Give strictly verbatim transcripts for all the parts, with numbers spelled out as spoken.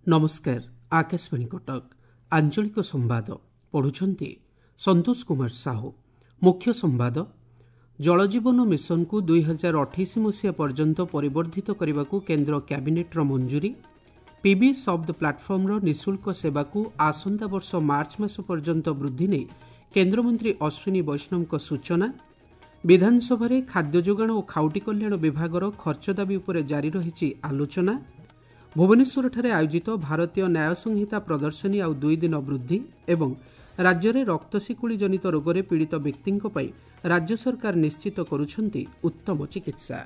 नमस्कार आकाशवाणी कटक आंचलिक संवाद पढ़ुछंती संतोष कुमार साहू। मुख्य संवाद जलजीवन मिशन को दुई हजार अठाईस मसीहा पर्यंत परिवर्धित करने को केन्द्र कैबिनेट्र मंजूरी। पीबी शब्द प्लाटफर्मर निःशुल्क सेवा को आसंता वर्ष मार्च मास पर्यंत वृद्धि नहीं केन्द्रमंत्री अश्विनी वैष्णव सूचना। विधानसभा खाद्य जोगाण और खाउटी कल्याण विभागर खर्च दाबी उपर जारी रही आलोचना। भुवनेश्वर आयोजित भारतीय न्याय संहिता प्रदर्शनी आउ दुई दिन वृद्धि एवं राज्य में रक्तशिकुड़ी जनित रोगरे पीड़ित व्यक्ति राज्य सरकार निश्चित करुछंती उत्तम चिकित्सा।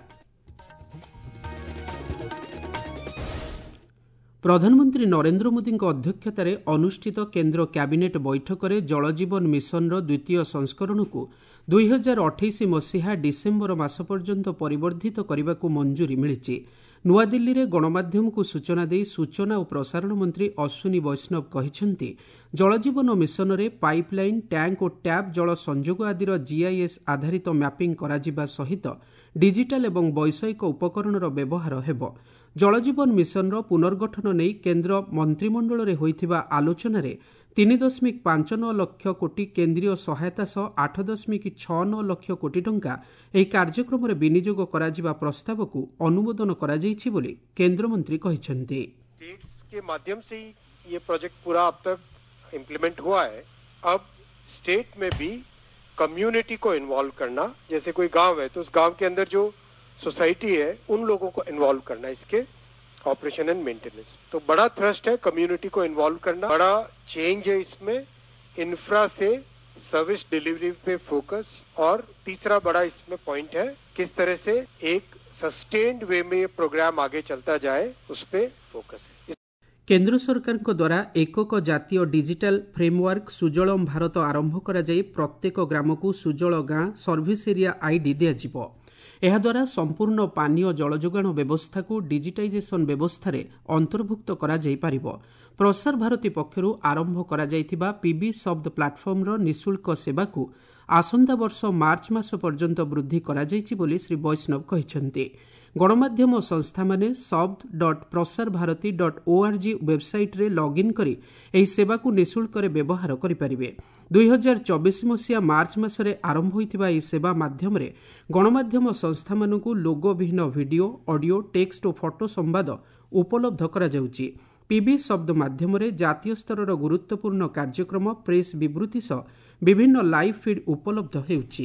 प्रधानमंत्री नरेंद्र मोदी अध्यक्षतार अनुष्ठित केन्द्र कैबिनेट बैठक में जलजीवन मिशन द्वितीय संस्करण को दुई हजार अठाईस मसीहा डिसेम्बर मास पर्यंत परिवर्धित करने को मंजूरी मिली। नुआदिल्ली में गणमाध्यम को सूचना दे सूचना और प्रसारण मंत्री अश्विनी वैष्णव कहते जलजीवन मिशन में पाइपलाइन टैंक और टैप जल संजोग आदि जीआईएस आधारित मैपिंग करा सहित डिजिटाल एवं वैषयिक उपकरणर व्यवहार हेब। जलजीवन मिशन पुनर्गठन नहीं केन्द्र मंत्रिमंडल में होइथिबा आलोचना रे तीन दशमिक पांच नौ लक्ष कोटी केन्द्रीय सहायता सह आठ दशमिक छः नौ लक्ष कोटी टंका ଏହି କାର୍ଯ୍ୟକ୍ରମରେ ବିନିଯୋଗ କରାଯିବା ପ୍ରସ୍ତାବକୁ ଅନୁମୋଦନ କରାଯାଇଛି ବୋଲି କେନ୍ଦ୍ରମନ୍ତ୍ରୀ କହିଛନ୍ତି। स्टेट्स के माध्यम से ही ये प्रोजेक्ट पूरा अब तक इम्प्लीमेंट हुआ है। अब स्टेट में भी कम्युनिटी को इन्वॉल्व करना, जैसे कोई गांव है तो उस गांव के अंदर जो सोसाइटी है उन लोगों को इन्वॉल्व करना इसके ऑपरेशन एंड मेंटेनेंस। तो बड़ा थ्रस्ट है कम्युनिटी को इन्वॉल्व करना, बड़ा चेंज है इसमें। इंफ्रा से सर्विस डिलीवरी पे फोकस, और तीसरा बड़ा इसमें पॉइंट है किस तरह से एक सस्टेन्ड वे में ये प्रोग्राम आगे चलता जाए उस पे फोकस है। केन्द्र सरकार द्वारा एकक जातीय डिजिटल फ्रेमवर्क सुजलम भारत आरंभ करा जाई प्रत्येक ग्राम को सुजल गाँ सर्विस एरिया आईडी दिया। यह द्वारा संपूर्ण पानीय जल जोगाण व्यवस्था को डिजिटाइजेशन व्यवस्था अंतर्भुक्त करा जाई पारिबो। प्रसार भारती पक्षरु आरंभ करा जाइथिबा पीबी शब्द प्लाटफर्मर निःशुल्क सेवा को आसंता वर्ष मार्च मास पर्यंत वृद्धि करा जाइछि बोली श्री वैष्णव कहिसेंति। गणमाध्यम संस्था माने शब्द dot Prasar Bharati dot O R G website रे लॉगिन करी एही सेवा को निःशुल्क रे व्यवहार करि परिबे। दुई हजार चौबीस मसीहा मार्च मासरे आरंभ होइथिबा एही सेवा माध्यम रे गणमाध्यम संस्था मानकु लोगो विहीन वीडियो ऑडियो टेक्स्ट और फोटो संवाद उपलब्ध करा जाउछि। पीबी शब्द माध्यम रे जातीय स्तर गुरुत्वपूर्ण कार्यक्रम प्रेस विवृत्ति सह विभिन्न लाइव फीड उपलब्ध हेउछि।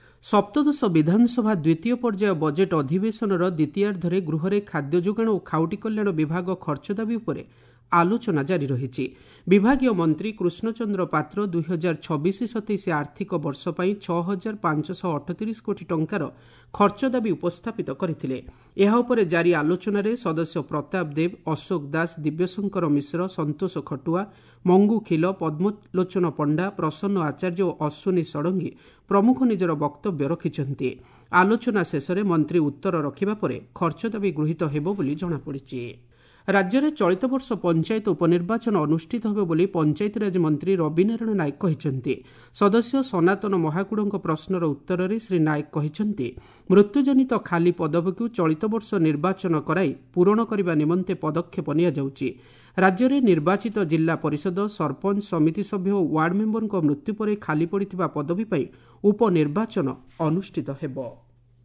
सप्तदश विधानसभा द्वितीय पर्याय बजेट अधिवेशन द्वितीयार्धरे गृहरे खाद्य जोगाण और खाउटी कल्याण विभाग खर्च दाबी उपरे आलोचना जारी रही। विभागीय मंत्री कृष्णचंद्र पात्र दुई हजार छब्बीस सतैश आर्थिक वर्ष पर छह हजार पांचश अठतीस कोटी टंकार खर्च दाबी उपस्थापित करथिले। एहा उपरे जारी आलोचना सदस्य प्रताप देव, अशोक दास, दिव्यशंकर मिश्र, संतोष खटुआ, मंगू खिल, पद्मलोचन पंडा, प्रसन्न आचार्य और अश्विनी षडंगी प्रमुख निजर वक्तव्य रखिछन्ति। आलोचना शेष में मंत्री उत्तर रखिबा परे खर्च दाबी गृहीत हेबो बोली जणापड़िछि। राज्य में चलित वर्ष पंचायत उपनिर्वाचन अनुष्ठित होबे बोली पंचायतीराज मंत्री रविनारायण नायक कहिसेंति। सदस्य सनातन महाकुड़ों प्रश्नर उत्तर में श्री नायक कहिसेंति मृत्युजनित खाली पदवी को चलित वर्ष निर्वाचन कराई पूरण करने निमंते पदक्षेप निया जाउछि। राज्य में निर्वाचित जिला परिषद सरपंच समिति सभ्य और वार्ड मेंबर मृत्यु पर खाली पड़िथिबा पदवी पर उपनिर्वाचन अनुष्ठित हेबो।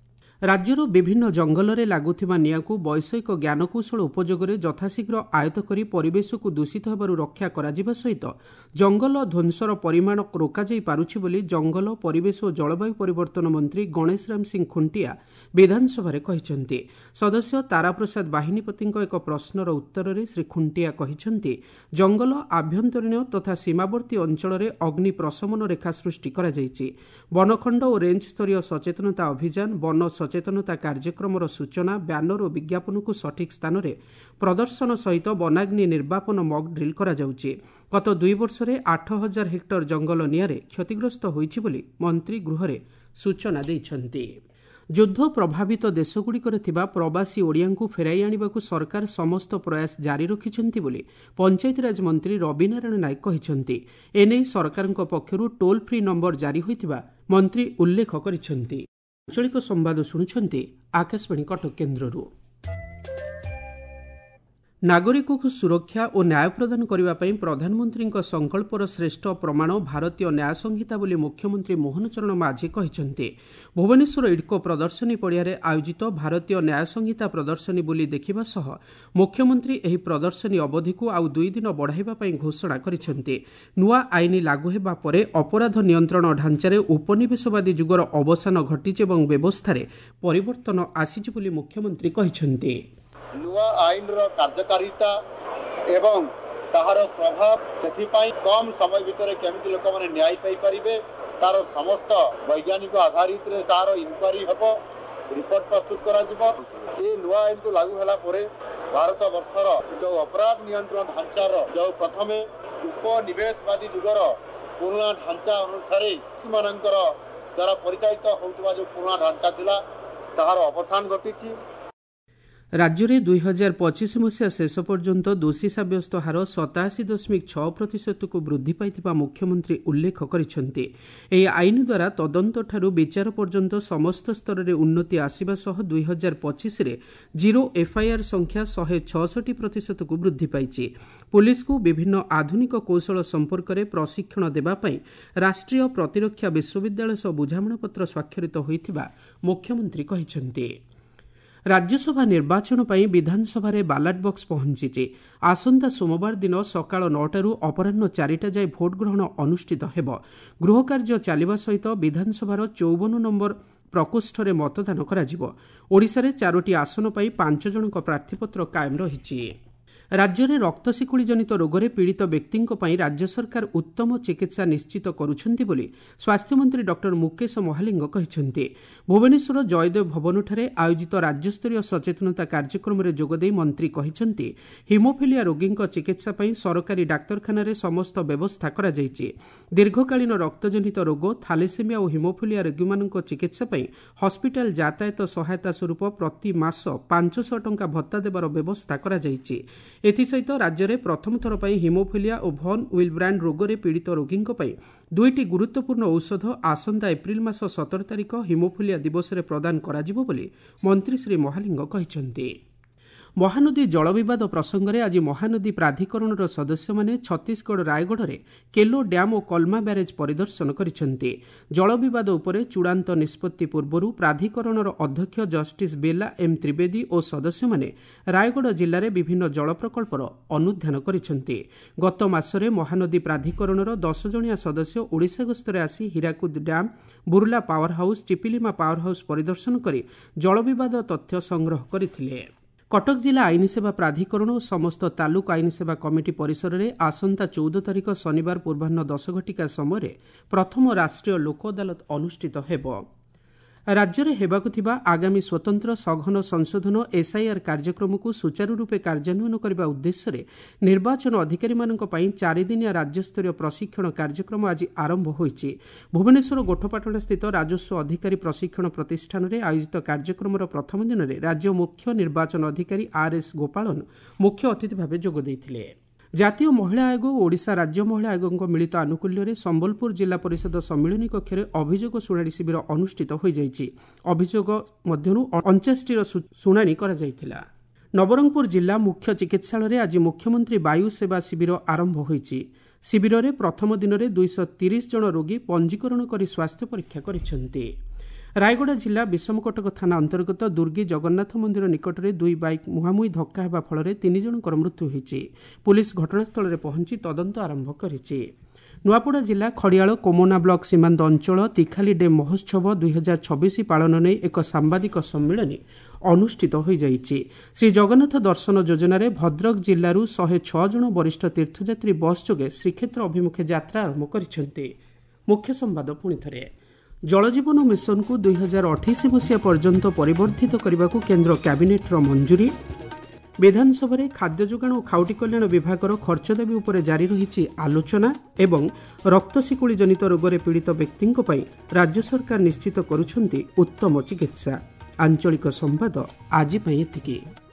राज्यर विभिन्न जंगल में लगुवा निया को वैषयिक ज्ञानकौशल उपयोगरे यथाशीघ्र आयत करी परिवेश को दूषित होबारु रक्षा करा सहित जंगल ध्वंसर परिमाण रोकाई पारुछि बोली जंगल परिवेश और जलवायु परिवर्तन मंत्री गणेश राम सिंह खुंटिया विधानसभा कहिसेंति। सदस्य ताराप्रसाद बाहिनीपति एक प्रश्नर उत्तर में श्री खुंटिया कहिसेंति जंगल आभ्यंतरीण तथा सीमावर्ती अंचल में अग्नि प्रशमन रेखा सृष्टि करा जाइछि। वनखंड और रेंज स्तरीय सचेतनता अभियान, वन सचेतनता कार्यक्रम सूचना, ब्यानर और विज्ञापन को सठिक स्थान में प्रदर्शन सहित वनाग्नि निर्वापन मॉक ड्रिल करा जाउछि। गत दुई वर्ष में आठ हजार हेक्टर जंगल निआरे क्षतिग्रस्त होइछि बोली मंत्री गृहरे सूचना दैछन्ति। युद्ध प्रभावित देशगुड़िकरे थिबा प्रवासी ओडियांकु फेराई आनिबाकु सरकार समस्त प्रयास जारी रखिछन्ति बोली पंचायतीराज मंत्री रविनारायण नायक कहिछन्ति। एने सरकारक पक्षरु टोल फ्री नंबर जारी होइतिबा मंत्री उल्लेख करिछन्ति। आंचलिक संवाद शुणुछन्ति आकाशवाणी कटक केन्द्ररू। ନାଗରିକଙ୍କୁ ସୁରକ୍ଷା ଓ ନ୍ୟାୟ ପ୍ରଦାନ କରିବା ପାଇଁ ପ୍ରଧାନମନ୍ତ୍ରୀଙ୍କ ସଂକଳ୍ପର ଶ୍ରେଷ୍ଠ ପ୍ରମାଣ ଭାରତୀୟ ନ୍ୟାୟ ସଂହିତା ବୋଲି ମୁଖ୍ୟମନ୍ତ୍ରୀ ମୋହନ ଚରଣ ମାଝୀ କହିଛନ୍ତି। ଭୁବନେଶ୍ୱର ଇଡ୍କୋ ପ୍ରଦର୍ଶନୀ ପଡ଼ିଆରେ ଆୟୋଜିତ ଭାରତୀୟ ନ୍ୟାୟ ସଂହିତା ପ୍ରଦର୍ଶନୀ ବୁଲି ଦେଖିବା ସହ ମୁଖ୍ୟମନ୍ତ୍ରୀ ଏହି ପ୍ରଦର୍ଶନୀ ଅବଧିକୁ ଆଉ ଦୁଇ ଦିନ ବଢ଼ାଇବା ପାଇଁ ଘୋଷଣା କରିଛନ୍ତି। ନୂଆ ଆଇନ ଲାଗୁ ହେବା ପରେ ଅପରାଧ ନିୟନ୍ତ୍ରଣ ଢାଞ୍ଚାରେ ଉପନିବେଶବାଦୀ ଯୁଗର ଅବସାନ ଘଟିଛି ଏବଂ ବ୍ୟବସ୍ଥାରେ ପରିବର୍ତ୍ତନ ଆସିଛି ବୋଲି ମୁଖ୍ୟମନ୍ତ୍ରୀ କହିଛନ୍ତି। ନୂଆ ଆଇନର କାର୍ଯ୍ୟକାରିତା ଏବଂ ତାହାର ପ୍ରଭାବ ସେଥିପାଇଁ କମ୍ ସମୟ ଭିତରେ କେମିତି ଲୋକମାନେ ନ୍ୟାୟ ପାଇପାରିବେ ତାର ସମସ୍ତ ବୈଜ୍ଞାନିକ ଆଧାରିତରେ ତାର ଇନକ୍ୱାରି ହେବ, ରିପୋର୍ଟ ପ୍ରସ୍ତୁତ କରାଯିବ। ଏ ନୂଆ ଆଇନକୁ ଲାଗୁ ହେଲା ପରେ ଭାରତ ବର୍ଷର ଯେଉଁ ଅପରାଧ ନିୟନ୍ତ୍ରଣ ଢାଞ୍ଚାର ଯେଉଁ ପ୍ରଥମେ ଉପନିବେଶବାଦୀ ଯୁଗର ପୁରୁଣା ଢାଞ୍ଚା ଅନୁସାରେ ସେମାନଙ୍କର ଦ୍ୱାରା ପରିଚାଳିତ ହେଉଥିବା ଯେଉଁ ପୁରୁଣା ଢାଞ୍ଚା ଥିଲା ତାହାର ଅବସାନ ଘଟିଛି। ରାଜ୍ୟରେ ଦୁଇ ହଜାର ପଚିଶ ମସିହା ଶେଷ ପର୍ଯ୍ୟନ୍ତ ଦୋଷୀ ସାବ୍ୟସ୍ତ ହାର ସତାଅଶୀ ଦଶମିକ ଛଅ ପ୍ରତିଶତକୁ ବୃଦ୍ଧି ପାଇଥିବା ମୁଖ୍ୟମନ୍ତ୍ରୀ ଉଲ୍ଲେଖ କରିଛନ୍ତି। ଏହି ଆଇନ ଦ୍ୱାରା ତଦନ୍ତଠାରୁ ବିଚାର ପର୍ଯ୍ୟନ୍ତ ସମସ୍ତ ସ୍ତରରେ ଉନ୍ନତି ଆସିବା ସହ ଦୁଇ ହଜାର ପଚିଶରେ ଜିରୋ ଏଫ୍ଆଇଆର୍ ସଂଖ୍ୟା ଶହେ ଛଅଷଠି ପ୍ରତିଶତକୁ ବୃଦ୍ଧି ପାଇଛି। ପୁଲିସକୁ ବିଭିନ୍ନ ଆଧୁନିକ କୌଶଳ ସମ୍ପର୍କରେ ପ୍ରଶିକ୍ଷଣ ଦେବା ପାଇଁ ରାଷ୍ଟ୍ରୀୟ ପ୍ରତିରକ୍ଷା ବିଶ୍ୱବିଦ୍ୟାଳୟ ସହ ବୁଝାମଣାପତ୍ର ସ୍ୱାକ୍ଷରିତ ହୋଇଥିବା ମୁଖ୍ୟମନ୍ତ୍ରୀ କହିଛନ୍ତି। ରାଜ୍ୟସଭା ନିର୍ବାଚନ ପାଇଁ ବିଧାନସଭାରେ ବାଲାଟ ବକ୍ସ ପହଞ୍ଚିଛି। ଆସନ୍ତା ସୋମବାର ଦିନ ସକାଳ ନଅଟାରୁ ଅପରାହ୍ନ ଚାରିଟା ଯାଏ ଭୋଟ୍ ଗ୍ରହଣ ଅନୁଷ୍ଠିତ ହେବ। ଗୃହ କାର୍ଯ୍ୟ ଚାଲିବା ସହିତ ବିଧାନସଭାର ଚଉବନ ନମ୍ବର ପ୍ରକୋଷ୍ଠରେ ମତଦାନ କରାଯିବ। ଓଡ଼ିଶାରେ ଚାରୋଟି ଆସନ ପାଇଁ ପାଞ୍ଚ ଜଣଙ୍କ ପ୍ରାର୍ଥୀପତ୍ର କାଏମ ରହିଛି। ରାଜ୍ୟରେ ରକ୍ତଶିକୁଳି ଜନିତ ରୋଗରେ ପୀଡ଼ିତ ବ୍ୟକ୍ତିଙ୍କ ପାଇଁ ରାଜ୍ୟ ସରକାର ଉତ୍ତମ ଚିକିତ୍ସା ନିଶ୍ଚିତ କରୁଛନ୍ତି ବୋଲି ସ୍ୱାସ୍ଥ୍ୟମନ୍ତ୍ରୀ ଡକ୍ଟର ମୁକେଶ ମହାଲିଙ୍ଗ କହିଛନ୍ତି। ଭୁବନେଶ୍ୱର ଜୟଦେବ ଭବନଠାରେ ଆୟୋଜିତ ରାଜ୍ୟସ୍ତରୀୟ ସଚେତନତା କାର୍ଯ୍ୟକ୍ରମରେ ଯୋଗଦେଇ ମନ୍ତ୍ରୀ କହିଛନ୍ତି, ହିମୋଫିଲିଆ ରୋଗୀଙ୍କ ଚିକିତ୍ସା ପାଇଁ ସରକାରୀ ଡାକ୍ତରଖାନାରେ ସମସ୍ତ ବ୍ୟବସ୍ଥା କରାଯାଇଛି। ଦୀର୍ଘକାଳୀନ ରକ୍ତଜନିତ ରୋଗ, ଥାଲେସେମିଆ ଓ ହିମୋଫିଲିଆ ରୋଗୀମାନଙ୍କ ଚିକିତ୍ସା ପାଇଁ ହସ୍ପିଟାଲ ଯାତାୟତ ସହାୟତା ସ୍ୱରୂପ ପ୍ରତି ମାସ ପାଞ୍ଚଶହ ଟଙ୍କା ଭତ୍ତା ଦେବାର ବ୍ୟବସ୍ଥା କରାଯାଇଛି। ଏଥିସହିତ ରାଜ୍ୟରେ ପ୍ରଥମ ଥର ପାଇଁ ହିମୋଫିଲିଆ ଓ ଭନ୍ ୱିଲବ୍ରାଣ୍ଡ ରୋଗରେ ପୀଡ଼ିତ ରୋଗୀଙ୍କ ପାଇଁ ଦୁଇଟି ଗୁରୁତ୍ୱପୂର୍ଣ୍ଣ ଔଷଧ ଆସନ୍ତା ଏପ୍ରିଲ ମାସ ସତର ତାରିଖ ହିମୋଫିଲିଆ ଦିବସରେ ପ୍ରଦାନ କରାଯିବ ବୋଲି ମନ୍ତ୍ରୀ ଶ୍ରୀ ମହାଲିଙ୍ଗ କହିଛନ୍ତି। ମହାନଦୀ ଜଳ ବିବାଦ ପ୍ରସଙ୍ଗରେ ଆଜି ମହାନଦୀ ପ୍ରାଧିକରଣର ସଦସ୍ୟମାନେ ଛତିଶଗଡ଼ ରାୟଗଡ଼ରେ କେଲୋ ଡ୍ୟାମ୍ ଓ କଲମା ବ୍ୟାରେଜ୍ ପରିଦର୍ଶନ କରିଛନ୍ତି। ଜଳ ବିବାଦ ଉପରେ ଚୂଡ଼ାନ୍ତ ନିଷ୍ପତ୍ତି ପୂର୍ବରୁ ପ୍ରାଧିକରଣର ଅଧ୍ୟକ୍ଷ ଜଷ୍ଟିସ୍ ବେଲା ଏମ୍ ତ୍ରିବେଦୀ ଓ ସଦସ୍ୟମାନେ ରାୟଗଡ଼ ଜିଲ୍ଲାରେ ବିଭିନ୍ନ ଜଳ ପ୍ରକଳ୍ପର ଅନୁଧ୍ୟାନ କରିଛନ୍ତି। ଗତ ମାସରେ ମହାନଦୀ ପ୍ରାଧିକରଣର ଦଶ ଜଣିଆ ସଦସ୍ୟ ଓଡ଼ିଶା ଗସ୍ତରେ ଆସି Hirakud dam, Burla power house, Chiplima power house ପରିଦର୍ଶନ କରି ଜଳ ବିବାଦ ତଥ୍ୟ ସଂଗ୍ରହ କରିଥିଲେ। କଟକ ଜିଲ୍ଲା ଆଇନ ସେବା ପ୍ରାଧିକରଣ ଓ ସମସ୍ତ ତାଲୁକ ଆଇନ ସେବା କମିଟି ପରିସରରେ ଆସନ୍ତା ଚଉଦ ତାରିଖ ଶନିବାର ପୂର୍ବାହ୍ନ ଦଶ ଘଟିକା ସମୟରେ ପ୍ରଥମ ରାଷ୍ଟ୍ରୀୟ ଲୋକ ଅଦାଲତ ଅନୁଷ୍ଠିତ ହେବ। ରାଜ୍ୟରେ ହେବାକୁ ଥିବା ଆଗାମୀ ସ୍ୱତନ୍ତ୍ର ସଘନ ସଂଶୋଧନ ଏସ୍ଆଇଆର୍ କାର୍ଯ୍ୟକ୍ରମକୁ ସୁଚାରୁରୂପେ କାର୍ଯ୍ୟାନ୍ୱୟନ କରିବା ଉଦ୍ଦେଶ୍ୟରେ ନିର୍ବାଚନ ଅଧିକାରୀମାନଙ୍କ ପାଇଁ ଚାରିଦିନିଆ ରାଜ୍ୟସ୍ତରୀୟ ପ୍ରଶିକ୍ଷଣ କାର୍ଯ୍ୟକ୍ରମ ଆଜି ଆରମ୍ଭ ହୋଇଛି। ଭୁବନେଶ୍ୱର ଗୋଠପାଟଣାସ୍ଥିତ ରାଜସ୍ୱ ଅଧିକାରୀ ପ୍ରଶିକ୍ଷଣ ପ୍ରତିଷ୍ଠାନରେ ଆୟୋଜିତ କାର୍ଯ୍ୟକ୍ରମର ପ୍ରଥମ ଦିନରେ ରାଜ୍ୟ ମୁଖ୍ୟ ନିର୍ବାଚନ ଅଧିକାରୀ ଆର୍ଏସ୍ ଗୋପାଳନ ମୁଖ୍ୟ ଅତିଥି ଭାବେ ଯୋଗ ଦେଇଥିଲେ। ଜାତୀୟ ମହିଳା ଆୟୋଗ ଓ ଓଡ଼ିଶା ରାଜ୍ୟ ମହିଳା ଆୟୋଗଙ୍କ ମିଳିତ ଆନୁକୂଲ୍ୟରେ ସମ୍ବଲପୁର ଜିଲ୍ଲା ପରିଷଦ ସମ୍ମିଳନୀ କକ୍ଷରେ ଅଭିଯୋଗ ଶୁଣାଣି ଶିବିର ଅନୁଷ୍ଠିତ ହୋଇଯାଇଛି। ଅଭିଯୋଗ ମଧ୍ୟରୁ ଅଣଚାଶଟିର ଶୁଣାଣି କରାଯାଇଥିଲା। ନବରଙ୍ଗପୁର ଜିଲ୍ଲା ମୁଖ୍ୟ ଚିକିତ୍ସାଳୟରେ ଆଜି ମୁଖ୍ୟମନ୍ତ୍ରୀ ବାୟୁ ସେବା ଶିବିର ଆରମ୍ଭ ହୋଇଛି। ଶିବିରରେ ପ୍ରଥମ ଦିନରେ ଦୁଇଶହ ତିରିଶ ଜଣ ରୋଗୀ ପଞ୍ଜୀକରଣ କରି ସ୍ୱାସ୍ଥ୍ୟ ପରୀକ୍ଷା କରିଛନ୍ତି। ରାୟଗଡ଼ା ଜିଲ୍ଲା ବିଷମକଟକ ଥାନା ଅନ୍ତର୍ଗତ ଦୁର୍ଗୀ ଜଗନ୍ନାଥ ମନ୍ଦିର ନିକଟରେ ଦୁଇ ବାଇକ୍ ମୁହାଁମୁହିଁ ଧକ୍କା ହେବା ଫଳରେ ତିନି ଜଣଙ୍କର ମୃତ୍ୟୁ ହୋଇଛି। ପୁଲିସ୍ ଘଟଣାସ୍ଥଳରେ ପହଞ୍ଚି ତଦନ୍ତ ଆରମ୍ଭ କରିଛି। ନୂଆପଡ଼ା ଜିଲ୍ଲା ଖଡ଼ିଆଳ କୋମନା ବ୍ଲକ ସୀମାନ୍ତ ଅଞ୍ଚଳ ତିଖାଲି ଡ୍ୟାମ୍ ମହୋତ୍ସବ ଦୁଇ ହଜାର ଛବିଶ ପାଳନ ନେଇ ଏକ ସାମ୍ବାଦିକ ସମ୍ମିଳନୀ ଅନୁଷ୍ଠିତ ହୋଇଯାଇଛି। ଶ୍ରୀ ଜଗନ୍ନାଥ ଦର୍ଶନ ଯୋଜନାରେ ଭଦ୍ରକ ଜିଲ୍ଲାରୁ ଶହେ ଛଅ ଜଣ ବରିଷ୍ଠ ତୀର୍ଥଯାତ୍ରୀ ବସ୍ ଯୋଗେ ଶ୍ରୀକ୍ଷେତ୍ର ଅଭିମୁଖେ ଯାତ୍ରା ଆରମ୍ଭ କରିଛନ୍ତି। ମୁଖ୍ୟ ସମ୍ବାଦ ପୁଣିଥରେ। ଜଳଜୀବନ ମିଶନକୁ ଦୁଇ ହଜାର ଅଠେଇଶ ମସିହା ପର୍ଯ୍ୟନ୍ତ ପରିବର୍ଦ୍ଧିତ କରିବାକୁ କେନ୍ଦ୍ର କ୍ୟାବିନେଟ୍ର ମଞ୍ଜୁରୀ। ବିଧାନସଭାରେ ଖାଦ୍ୟ ଯୋଗାଣ ଓ ଖାଉଟି କଲ୍ୟାଣ ବିଭାଗର ଖର୍ଚ୍ଚ ଦାବି ଉପରେ ଜାରି ରହିଛି ଆଲୋଚନା ଏବଂ ରକ୍ତଶିକୁଳି ଜନିତ ରୋଗରେ ପୀଡ଼ିତ ବ୍ୟକ୍ତିଙ୍କ ପାଇଁ ରାଜ୍ୟ ସରକାର ନିଶ୍ଚିତ କରୁଛନ୍ତି ଉତ୍ତମ ଚିକିତ୍ସା। ଆଞ୍ଚଳିକ ସମ୍ବାଦ ଆଜି ପାଇଁ ଏତିକି।